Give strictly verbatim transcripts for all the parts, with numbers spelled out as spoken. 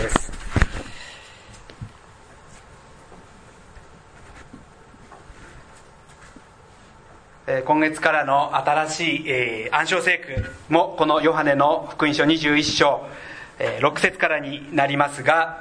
です。今月からの新しい、えー、暗唱聖句もこのヨハネの福音書にじゅういっ章、えー、ろく節からになりますが、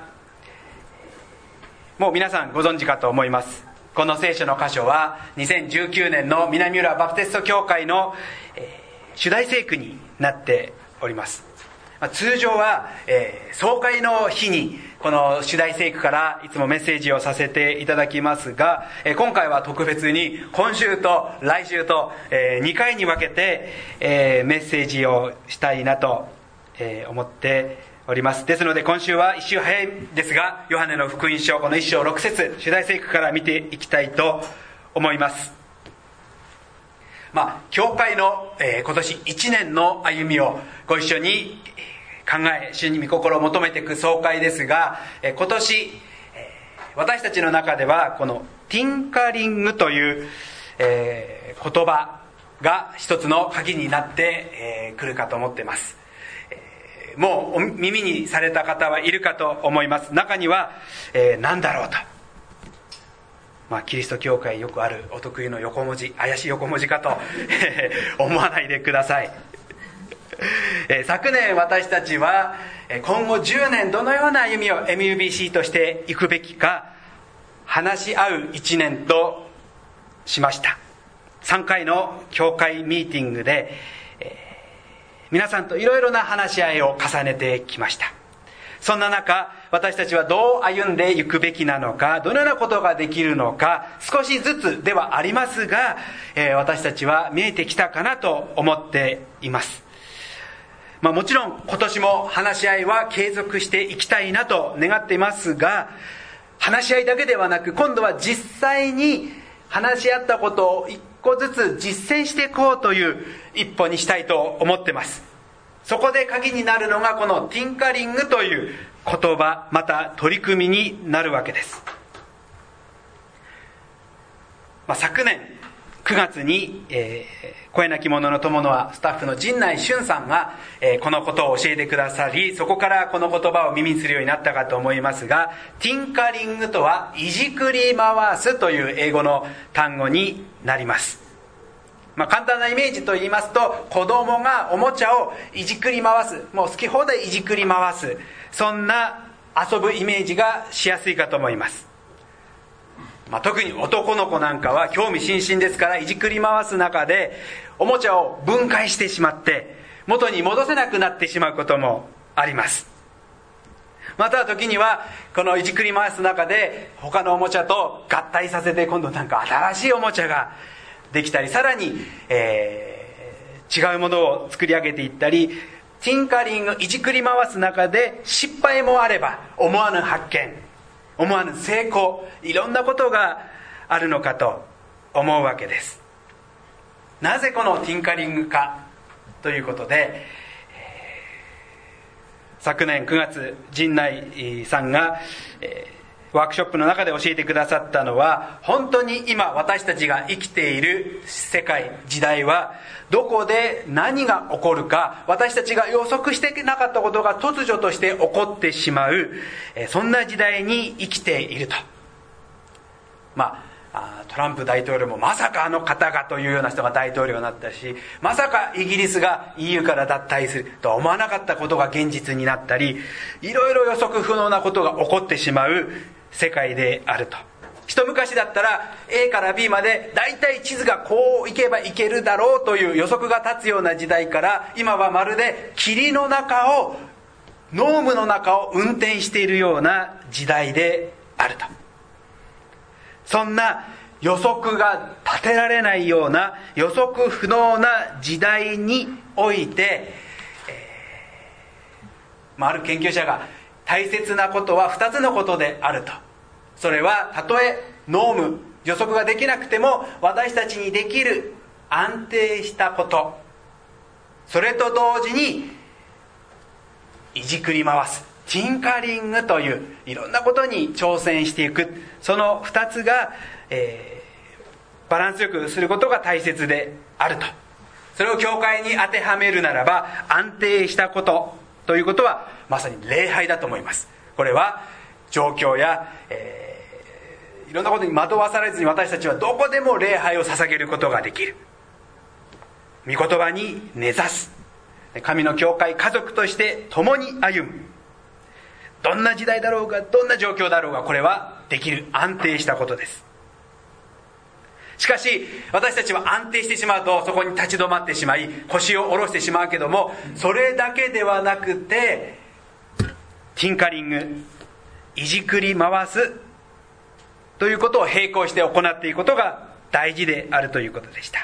もう皆さんご存知かと思います。この聖書の箇所はにせんじゅうきゅうねんの南浦バプテスト教会の、えー、主題聖句になっております。まあ、通常は、えー、総会の日にこの主題聖句からいつもメッセージをさせていただきますが、えー、今回は特別に今週と来週と、えー、にかいに分けて、えー、メッセージをしたいなと、えー、思っております。ですので今週はいっ週早いですが、ヨハネの福音書このいっ章ろく節主題聖句から見ていきたいと思います。まあ、教会の、えー、今年いちねんの歩みをご一緒に考え、主に御心を求めていく総会ですが、えー、今年、えー、私たちの中ではこのティンカリングという、えー、言葉が一つの鍵になってく、えー、るかと思っています。えー、もう耳にされた方はいるかと思います。中には、えー、何だろうと、まあ、キリスト教会よくあるお得意の横文字、怪しい横文字かと思わないでください。昨年私たちは今後じゅうねんどのような歩みを エムユービーシー としていくべきか話し合ういちねんとしました。さんかいの教会ミーティングで、えー、皆さんといろいろな話し合いを重ねてきました。そんな中、私たちはどう歩んでいくべきなのか、どのようなことができるのか、少しずつではありますが、えー、私たちは見えてきたかなと思っています。まあ、もちろん今年も話し合いは継続していきたいなと願っていますが、話し合いだけではなく、今度は実際に話し合ったことを一個ずつ実践していこうという一歩にしたいと思っています。そこで鍵になるのがこのティンカリングという言葉、また取り組みになるわけです。まあ、昨年くがつに、えー、声なき者の友のはスタッフの陣内俊さんが、えー、このことを教えてくださり、そこからこの言葉を耳にするようになったかと思いますが、ティンカリングとはいじくり回すという英語の単語になります。まあ、簡単なイメージと言いますと、子供がおもちゃをいじくり回す、もう好き放題いじくり回す、そんな遊ぶイメージがしやすいかと思います。まあ、特に男の子なんかは興味津々ですから、いじくり回す中でおもちゃを分解してしまって元に戻せなくなってしまうこともあります。また時にはこのいじくり回す中で他のおもちゃと合体させて、今度なんか新しいおもちゃができたり、さらに、えー、違うものを作り上げていったり、ティンカリング、いじくり回す中で失敗もあれば思わぬ発見、思わぬ成功、いろんなことがあるのかと思うわけです。なぜこのティンカリングかということで、昨年くがつ陣内さんが、えーワークショップの中で教えてくださったのは、本当に今私たちが生きている世界、時代はどこで何が起こるか、私たちが予測してなかったことが突如として起こってしまう、そんな時代に生きていると。まあトランプ大統領もまさかあの方がというような人が大統領になったし、まさかイギリスが イーユー から脱退するとは思わなかったことが現実になったり、いろいろ予測不能なことが起こってしまう世界であると。一昔だったら A から ビー までだいたい地図がこう行けば行けるだろうという予測が立つような時代から、今はまるで霧の中を、濃霧の中を運転しているような時代であると。そんな予測が立てられないような予測不能な時代において、えー、ある研究者が大切なことはふたつのことであると。それはたとえ濃霧、予測ができなくても私たちにできる安定したこと、それと同時にいじくり回すティンカリングといういろんなことに挑戦していく、そのふたつが、えー、バランスよくすることが大切であると。それを教会に当てはめるならば、安定したことということはまさに礼拝だと思います。ここれは状況や、えー、いろんなことに惑わされずに、私たちはどこでも礼拝を捧げることができる。御言葉に根ざす、神の教会、家族として共に歩む。どんな時代だろうが、どんな状況だろうが、これはできる、安定したことです。しかし私たちは安定してしまうと、そこに立ち止まってしまい、腰を下ろしてしまうけども、それだけではなくて、ティンカリング、いじくり回すということを並行して行っていくことが大事であるということでした。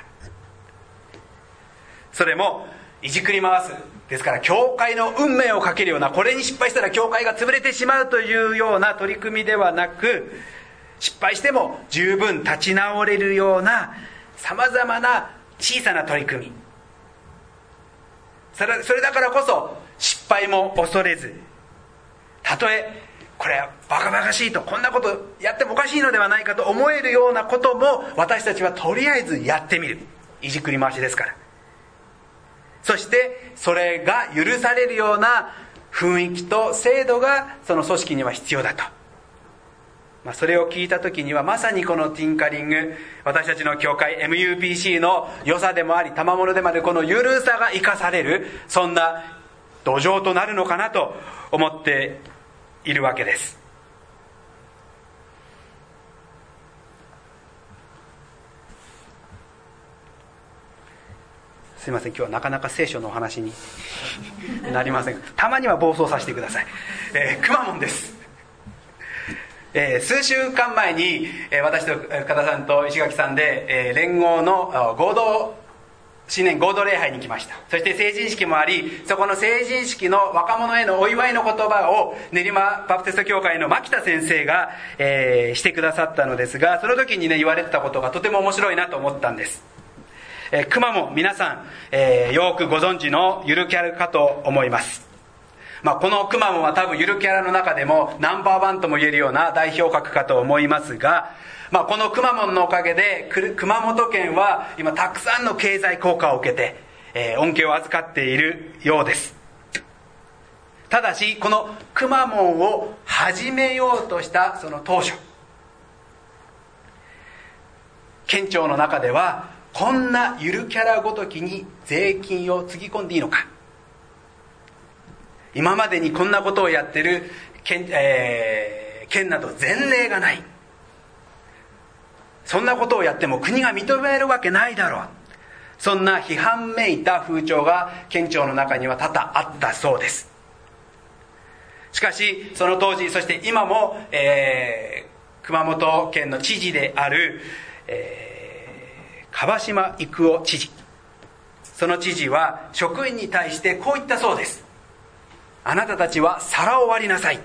それもいじくり回すですから、教会の運命をかけるような、これに失敗したら教会が潰れてしまうというような取り組みではなく、失敗しても十分立ち直れるようなさまざまな小さな取り組み、それ、それだからこそ失敗も恐れず、たとえこれはバカバカしいと、こんなことやってもおかしいのではないかと思えるようなことも、私たちはとりあえずやってみる。いじくり回しですから。そしてそれが許されるような雰囲気と制度がその組織には必要だと、まあ、それを聞いた時には、まさにこのティンカリング、私たちの教会 エムユーピーシー の良さでもあり、賜物でもあるこのゆるさが生かされる、そんな土壌となるのかなと思っているわけです。すいません、今日はなかなか聖書のお話になりません。たまには暴走させてください。えー、くまモンです。えー、数週間前に、えー、私と加田さんと石垣さんで、えー、連合の合同新年合同礼拝に来ました。そして成人式もあり、そこの成人式の若者へのお祝いの言葉を練馬バプテスト教会の牧田先生が、えー、してくださったのですが、その時にね言われてたことがとても面白いなと思ったんです。えー、くまモン、皆さん、えー、よくご存知のゆるキャラかと思います。まあ、このくまモンは多分ゆるキャラの中でもナンバーワンとも言えるような代表格かと思いますが、まあ、このくまモンのおかげで熊本県は今たくさんの経済効果を受けて、えー、恩恵を預かっているようです。ただしこのくまモンを始めようとしたその当初、県庁の中ではこんなゆるキャラごときに税金をつぎ込んでいいのか、今までにこんなことをやってる 県,、えー、県など前例がない、そんなことをやっても国が認めるわけないだろう、そんな批判めいた風潮が県庁の中には多々あったそうです。しかしその当時、そして今も、えー、熊本県の知事である、えー、樺島郁夫知事、その知事は職員に対してこう言ったそうです。あなたたちは皿を割りなさい。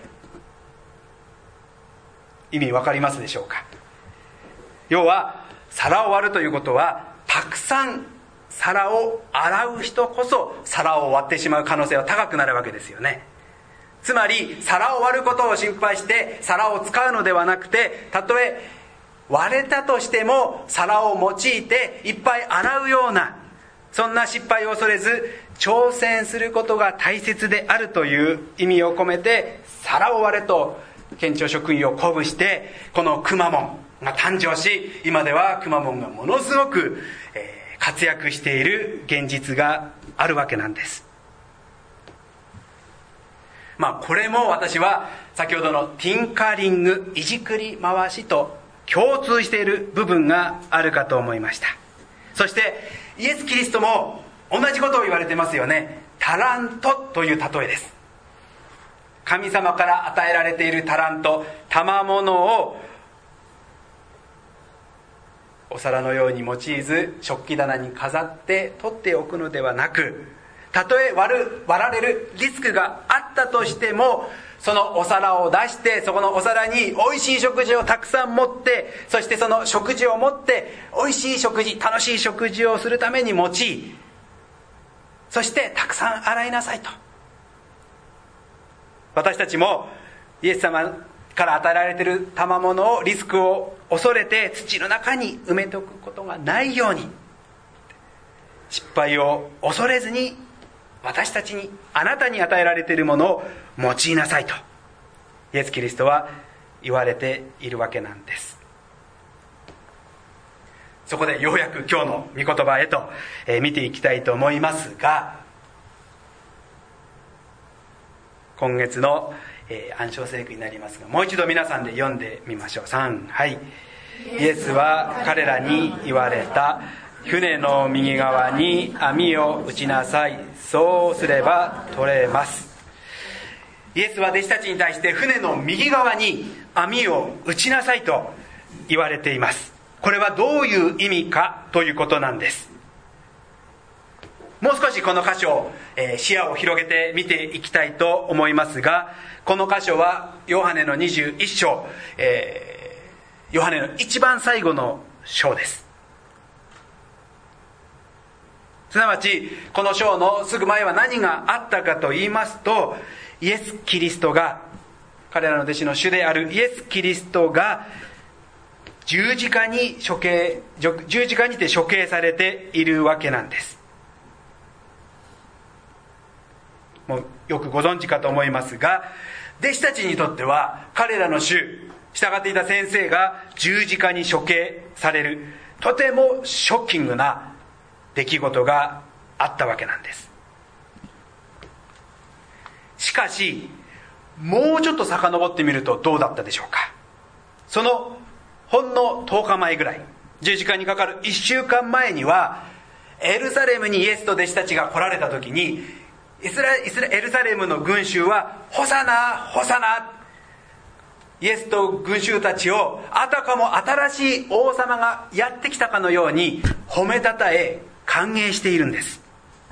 意味わかりますでしょうか。要は皿を割るということは、たくさん皿を洗う人こそ皿を割ってしまう可能性は高くなるわけですよね。つまり皿を割ることを心配して皿を使うのではなくて、たとえ割れたとしても皿を用いていっぱい洗うような、そんな失敗を恐れず挑戦することが大切であるという意味を込めて、皿を割れと県庁職員を鼓舞してこのくまモンが誕生し、今ではくまモンがものすごく、えー、活躍している現実があるわけなんです。まあこれも私は先ほどのティンカリング、いじくり回しと共通している部分があるかと思いました。そしてイエス・キリストも同じことを言われてますよね。タラントという例えです。神様から与えられているタラント、賜物をお皿のように用いず食器棚に飾って取っておくのではなく、たとえ割る、割られるリスクがあったとしても、そのお皿を出してそこのお皿においしい食事をたくさん持って、そしてその食事を持っておいしい食事、楽しい食事をするために用い、そしてたくさん洗いなさいと。私たちもイエス様から与えられている賜物を、リスクを恐れて土の中に埋めておくことがないように、失敗を恐れずに私たちに、あなたに与えられているものを用いなさいとイエス・キリストは言われているわけなんです。そこでようやく今日の御言葉へと、えー、見ていきたいと思いますが、今月の、えー、暗唱聖句になりますが、もう一度皆さんで読んでみましょう。さん、はい。イエスは彼らに言われた。船の右側に網を打ちなさい。そうすれば取れます。イエスは弟子たちに対して船の右側に網を打ちなさいと言われています。これはどういう意味かということなんです。もう少しこの箇所を、えー、視野を広げて見ていきたいと思いますが、この箇所はヨハネのにじゅういっ章、えー、ヨハネの一番最後の章です。すなわちこの章のすぐ前は何があったかと言いますと、イエス・キリストが、彼らの弟子の主であるイエス・キリストが十字架に処刑、十字架にて処刑されているわけなんです。もうよくご存知かと思いますが、弟子たちにとっては彼らの主、従っていた先生が十字架に処刑される、とてもショッキングな出来事があったわけなんです。しかしもうちょっと遡ってみるとどうだったでしょうか。そのほんのとおかまえぐらい、十字架にかかるいっしゅうかんまえにはエルサレムにイエスと弟子たちが来られた時に、イスライスラエルサレムの群衆はホサナホサナ、イエスと群衆たちをあたかも新しい王様がやってきたかのように褒めたたえ歓迎しているんです。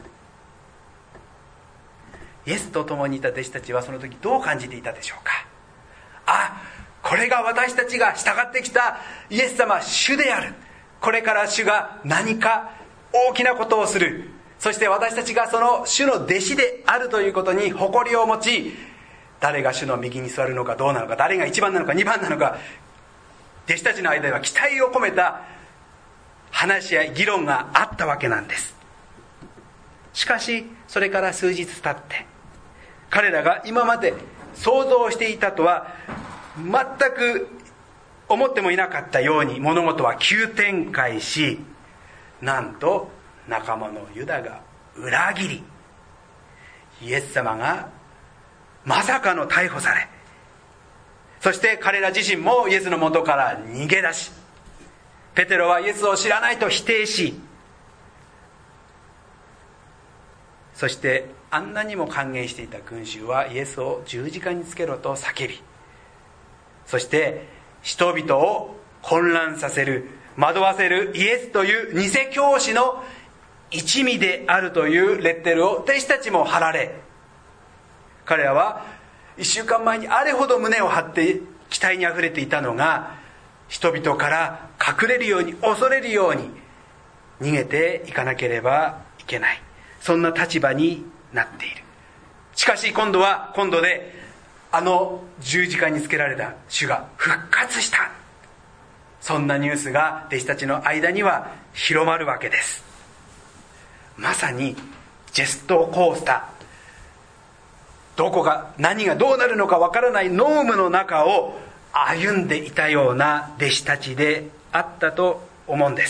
イエスと共にいた弟子たちはその時どう感じていたでしょうか。あ、これが私たちが従ってきたイエス様、主である。これから主が何か大きなことをする。そして私たちがその主の弟子であるということに誇りを持ち、誰が主の右に座るのかどうなのか、誰がいちばんなのかにばんなのか、弟子たちの間では期待を込めた話し合い、議論があったわけなんです。しかしそれから数日経って、彼らが今まで想像していたとは全く思ってもいなかったように物事は急展開し、なんと仲間のユダが裏切り、イエス様がまさかの逮捕され、そして彼ら自身もイエスの元から逃げ出し、ペテロはイエスを知らないと否定し、そしてあんなにも歓迎していた群衆はイエスを十字架につけろと叫び、そして人々を混乱させる、惑わせるイエスという偽教師の一味であるというレッテルを弟子たちも貼られ、彼らは一週間前にあれほど胸を張って期待にあふれていたのが、人々から隠れるように、恐れるように逃げていかなければいけない、そんな立場になっている。しかし今度は今度で、あの十字架につけられた主が復活した、そんなニュースが弟子たちの間には広まるわけです。まさにジェストコースター、どこが何がどうなるのかわからない濃霧の中を歩んでいたような弟子たちであったと思うんです。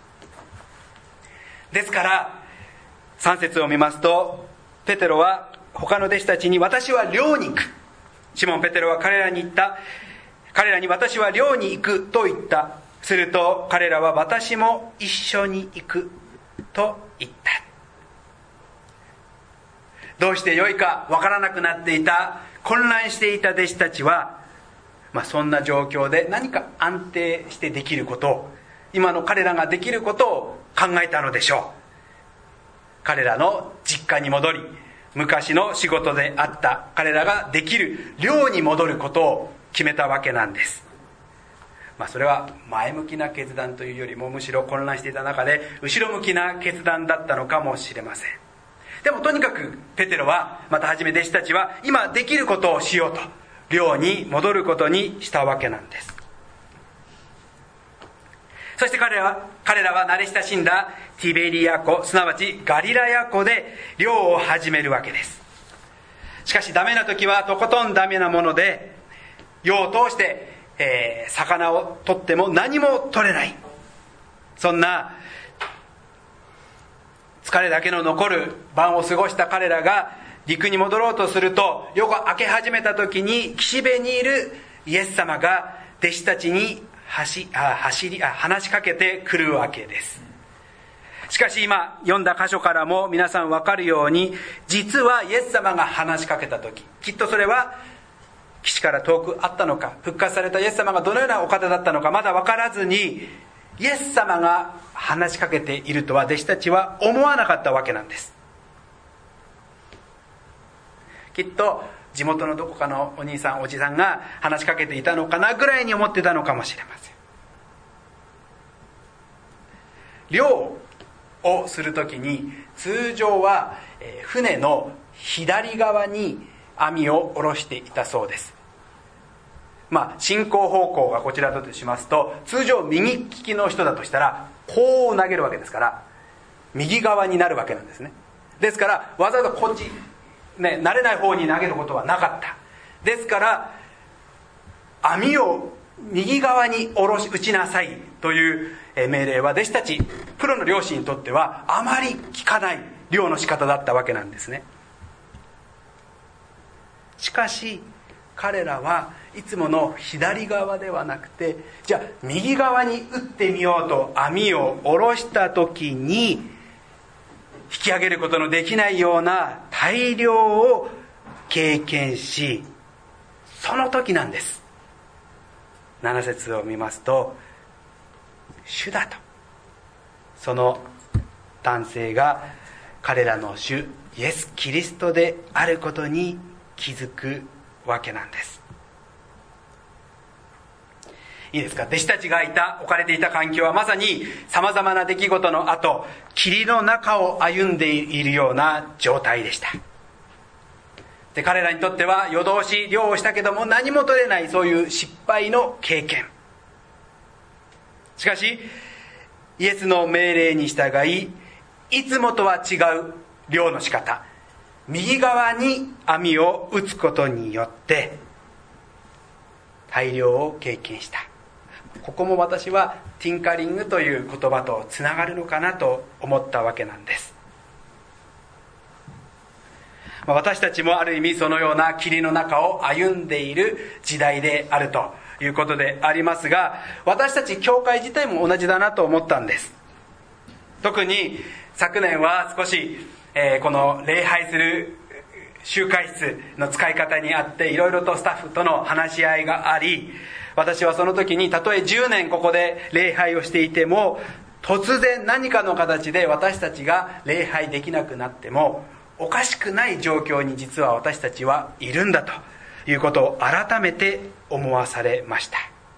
ですからさん節を見ますと、ペテロは他の弟子たちに、私は漁に行く。シモン・ペテロは彼らに言った。彼らに私は漁に行くと言った。すると彼らは私も一緒に行くと言った。どうしてよいかわからなくなっていた、混乱していた弟子たちは、まあ、そんな状況で何か安定してできることを、今の彼らができることを考えたのでしょう。彼らの実家に戻り、昔の仕事であった彼らができる漁に戻ることを決めたわけなんです。まあ、それは前向きな決断というよりも、むしろ混乱していた中で後ろ向きな決断だったのかもしれません。でもとにかくペテロは、またはじめ弟子たちは、今できることをしようと漁に戻ることにしたわけなんです。そして彼らは彼らは慣れ親しんだティベリア湖、すなわちガリラヤ湖で漁を始めるわけです。しかしダメな時はとことんダメなもので世を通して、えー、魚を取っても何も取れない、そんな疲れだけの残る晩を過ごした彼らが陸に戻ろうとすると、夜が明け始めた時に岸辺にいるイエス様が弟子たちに走あ走りあ話しかけてくるわけです。しかし今読んだ箇所からも皆さん分かるように、実はイエス様が話しかけた時、きっとそれは岸から遠くあったのか、復活されたイエス様がどのようなお方だったのかまだ分からずに、イエス様が話しかけているとは弟子たちは思わなかったわけなんです。きっと地元のどこかのお兄さんおじさんが話しかけていたのかなぐらいに思ってたのかもしれません。漁をするときに通常は船の左側に網を下ろしていたそうです。まあ進行方向がこちらだとしますと、通常右利きの人だとしたらこう投げるわけですから、右側になるわけなんですね。ですからわざわざこっちね、慣れない方に投げることはなかった。ですから網を右側に下ろし打ちなさいという命令は弟子たちプロの漁師にとってはあまり効かない漁の仕方だったわけなんですね。しかし彼らはいつもの左側ではなくて、じゃあ右側に打ってみようと網を下ろした時に、引き上げることのできないような大漁を経験し、その時なんです。なな節を見ますと、主だとその男性が彼らの主イエス・キリストであることに気づくわけなんです。いいですか。弟子たちがいた置かれていた環境はまさにさまざまな出来事の後、霧の中を歩んでいるような状態でした。で彼らにとっては夜通し漁をしたけども何も取れない、そういう失敗の経験。しかしイエスの命令に従い、いつもとは違う漁の仕方、右側に網を打つことによって大漁を経験した。ここも私はティンカリングという言葉とつながるのかなと思ったわけなんです。私たちもある意味そのような霧の中を歩んでいる時代であるということでありますが、私たち教会自体も同じだなと思ったんです。特に昨年は少し、えー、この礼拝する集会室の使い方にあっていろいろとスタッフとの話し合いがあり、私はその時にたとえじゅうねんここで礼拝をしていても、突然何かの形で私たちが礼拝できなくなってもおかしくない状況に実は私たちはいるんだということを改めて思わされました。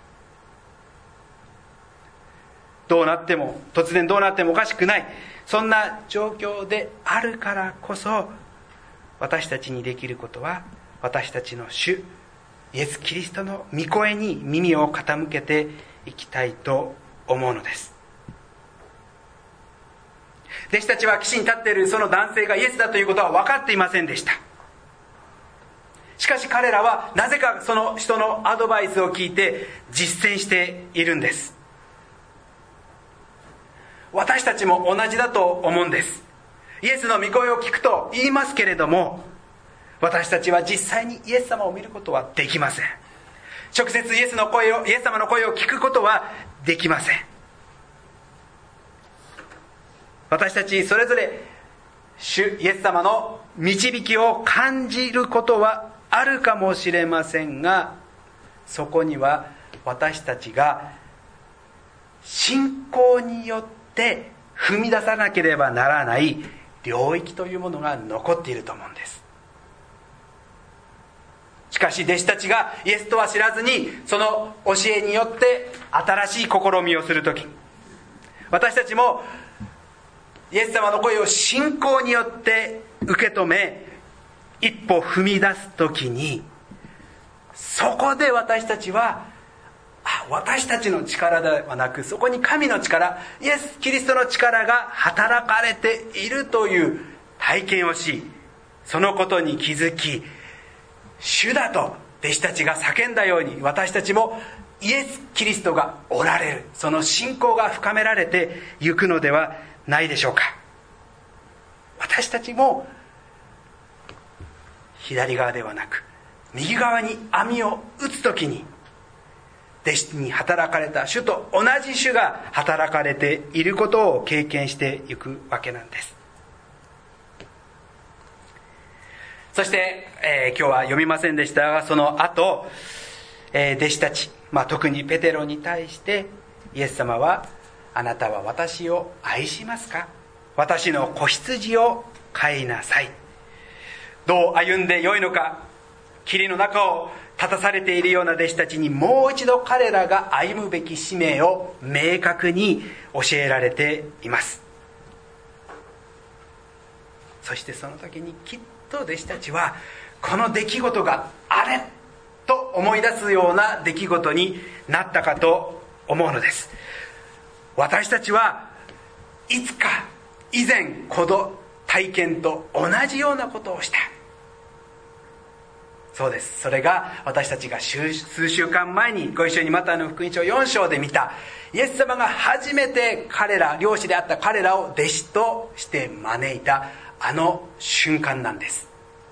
どうなっても突然どうなってもおかしくない、そんな状況であるからこそ、私たちにできることは私たちの主イエス・キリストの御声に耳を傾けていきたいと思うのです。弟子たちは岸に立っているその男性がイエスだということは分かっていませんでした。しかし彼らはなぜかその人のアドバイスを聞いて実践しているんです。私たちも同じだと思うんです。イエスの御声を聞くと言いますけれども、私たちは実際にイエス様を見ることはできません。直接イエスの声をイエス様の声を聞くことはできません。私たちそれぞれ主イエス様の導きを感じることはあるかもしれませんが、そこには私たちが信仰によって踏み出さなければならない領域というものが残っていると思うんです。しかし弟子たちがイエスとは知らずにその教えによって新しい試みをするとき、私たちもイエス様の声を信仰によって受け止め一歩踏み出すときに、そこで私たちはあ私たちの力ではなく、そこに神の力、イエス・キリストの力が働かれているという体験をし、そのことに気づき、主だと弟子たちが叫んだように、私たちもイエス・キリストがおられる、その信仰が深められていくのではないでしょうか。私たちも左側ではなく右側に網を打つときに、弟子に働かれた主と同じ主が働かれていることを経験していくわけなんです。そして、えー、今日は読みませんでしたが、その後、えー、弟子たち、まあ、特にペテロに対してイエス様は、あなたは私を愛しますか？私の子羊を飼いなさい。どう歩んでよいのか、霧の中を立たされているような弟子たちに、もう一度彼らが歩むべき使命を明確に教えられています。そしてその時にきっと弟子たちは、この出来事があれと思い出すような出来事になったかと思うのです。私たちはいつか以前この体験と同じようなことをした。そうです。それが私たちが数週間前にご一緒にマタイの福音書よん章で見た、イエス様が初めて彼ら、漁師であった彼らを弟子として招いたあの瞬間なんです。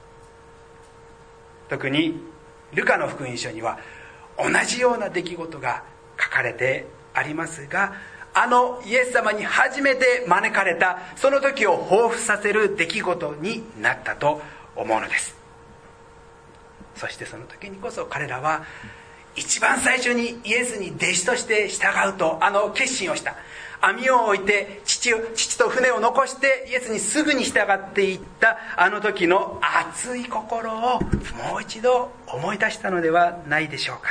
特にルカの福音書には同じような出来事が書かれてありますが、あのイエス様に初めて招かれたその時を彷彿させる出来事になったと思うのです。そしてその時にこそ彼らは一番最初にイエスに弟子として従うとあの決心をした。網を置いて 父, 父と船を残してイエスにすぐに従っていったあの時の熱い心をもう一度思い出したのではないでしょうか。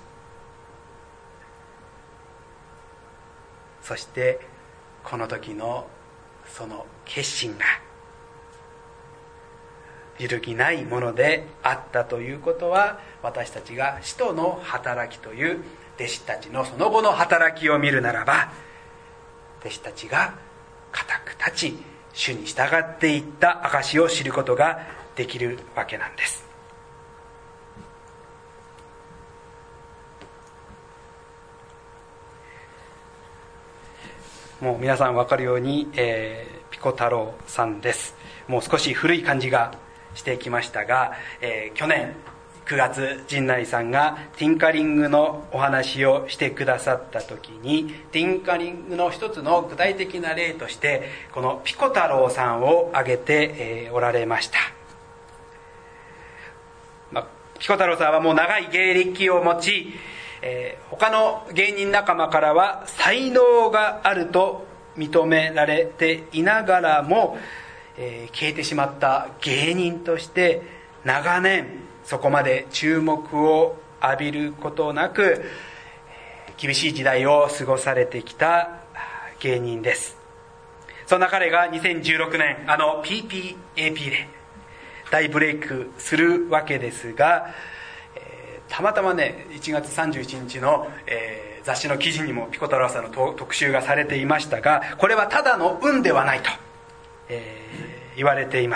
そしてこの時のその決心が揺るぎないものであったということは、私たちが使徒の働きという弟子たちのその後の働きを見るならば、弟子たちが固く立ち主に従っていった証を知ることができるわけなんです。もう皆さん分かるように、えー、ピコ太郎さんです。もう少し古い感じがしてきましたが、えー、去年くがつ陣内さんがティンカリングのお話をしてくださった時に、ティンカリングの一つの具体的な例としてこのピコ太郎さんを挙げて、えー、おられました。まあ、ピコ太郎さんはもう長い芸歴を持ち、えー、他の芸人仲間からは才能があると認められていながらも、えー、消えてしまった芸人として長年そこまで注目を浴びることなく厳しい時代を過ごされてきた芸人です。そんな彼がにせんじゅうろくねんあの ピーピーエーピー で大ブレイクするわけですが、えー、たまたまねいちがつさんじゅういちにちの、えー、雑誌の記事にもピコ太郎さんの特集がされていましたが、これはただの運ではないと、えー、言われています。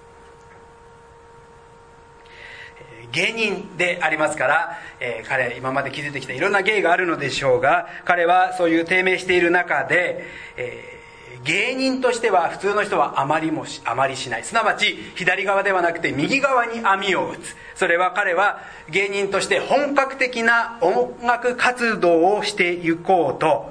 芸人でありますから、えー、彼今まで築いてきたいろんな芸があるのでしょうが、彼はそういう低迷している中で、えー、芸人としては普通の人はあまりもしあまりしない、すなわち左側ではなくて右側に網を打つ。それは彼は芸人として本格的な音楽活動をしていこうと、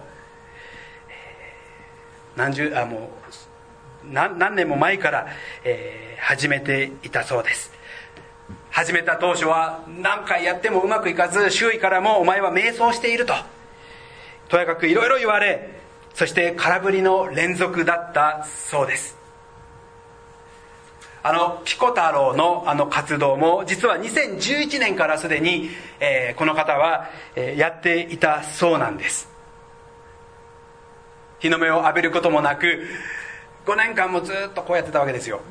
何十あもう 何, 何年も前から、えー、始めていたそうです。始めた当初は何回やってもうまくいかず、周囲からもお前は迷走しているととやかくいろいろ言われ、そして空振りの連続だったそうです。あのピコ太郎のあの活動も実はにせんじゅういちねんからすでに、えー、この方は、えー、やっていたそうなんです。日の目を浴びることもなくごねんかんもずっとこうやってたわけですよ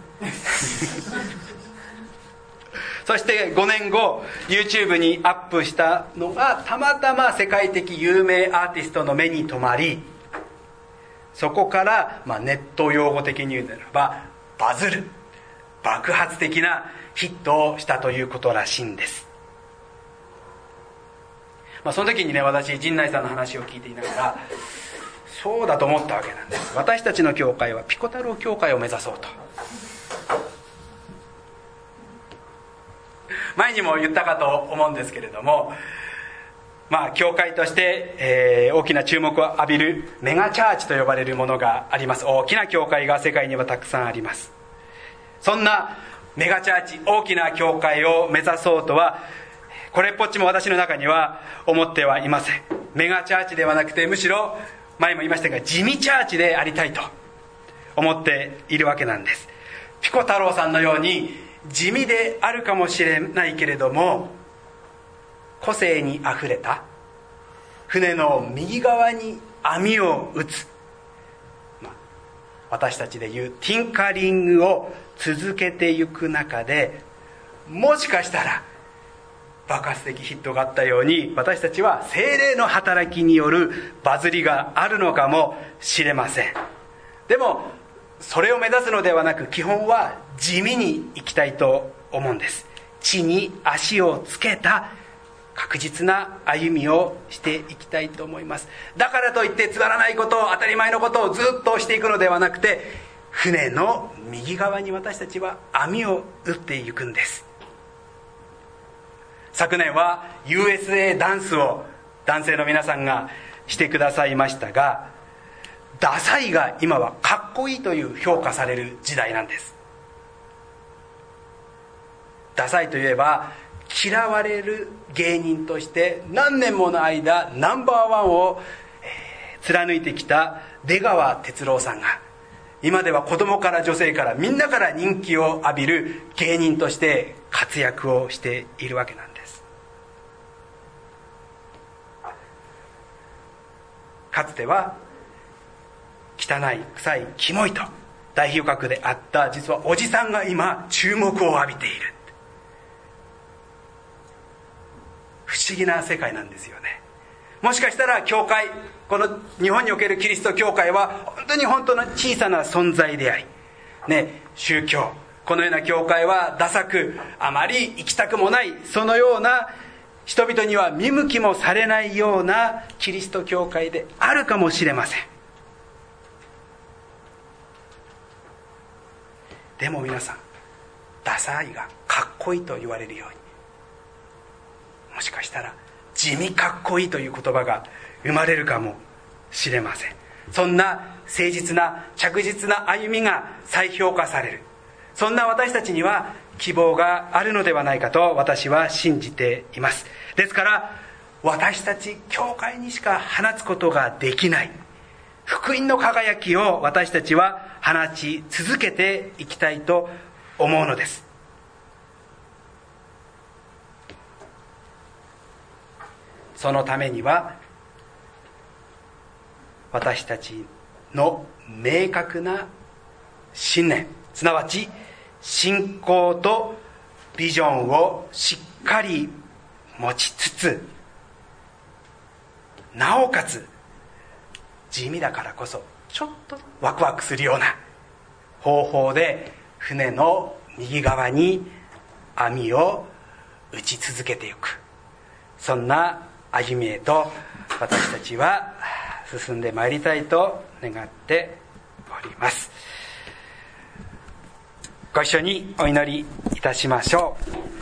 そしてごねんご YouTube にアップしたのがたまたま世界的有名アーティストの目に留まり、そこから、まあ、ネット用語的に言うならばバズる、爆発的なヒットをしたということらしいんです。 まあ、その時にね、私陣内さんの話を聞いていながらそうだと思ったわけなんです。私たちの教会はピコ太郎教会を目指そうと。前にも言ったかと思うんですけれども、まあ教会として、えー、大きな注目を浴びるメガチャーチと呼ばれるものがあります。大きな教会が世界にはたくさんあります。そんなメガチャーチ、大きな教会を目指そうとはこれっぽっちも私の中には思ってはいません。メガチャーチではなくて、むしろ前も言いましたが地味チャーチでありたいと思っているわけなんです。ピコ太郎さんのように地味であるかもしれないけれども、個性にあふれた船の右側に網を打つ、まあ、私たちでいうティンカリングを続けていく中で、もしかしたら爆発的ヒットがあったように、私たちは聖霊の働きによるバズりがあるのかもしれません。でもそれを目指すのではなく、基本は地味に生きたいと思うんです。地に足をつけた確実な歩みをしていきたいと思います。だからといってつまらないことを、当たり前のことをずっとしていくのではなくて、船の右側に私たちは網を打っていくんです。昨年は ユーエスエー ダンスを男性の皆さんがしてくださいましたが、ダサいが今はかっこいいという評価される時代なんです。ダサいといえば嫌われる芸人として何年もの間ナンバーワンを、えー、貫いてきた出川哲朗さんが、今では子供から女性からみんなから人気を浴びる芸人として活躍をしているわけなんです。かつては汚い、臭い、キモいと大比較であった実はおじさんが今注目を浴びている。不思議な世界なんですよね。もしかしたら教会、この日本におけるキリスト教会は本当に本当の小さな存在であり、ね、宗教、このような教会はダサく、あまり行きたくもない、そのような人々には見向きもされないようなキリスト教会であるかもしれません。でも皆さん、ダサいがかっこいいと言われるように、もしかしたら地味かっこいいという言葉が生まれるかもしれません。そんな誠実な着実な歩みが再評価される、そんな私たちには希望があるのではないかと私は信じています。ですから私たち教会にしか放つことができない福音の輝きを私たちは放ち続けていきたいと思うのです。そのためには私たちの明確な信念、すなわち信仰とビジョンをしっかり持ちつつ、なおかつ地味だからこそちょっとワクワクするような方法で船の右側に網を打ち続けていく、そんな歩みへと私たちは進んでまいりたいと願っております。ご一緒にお祈りいたしましょう。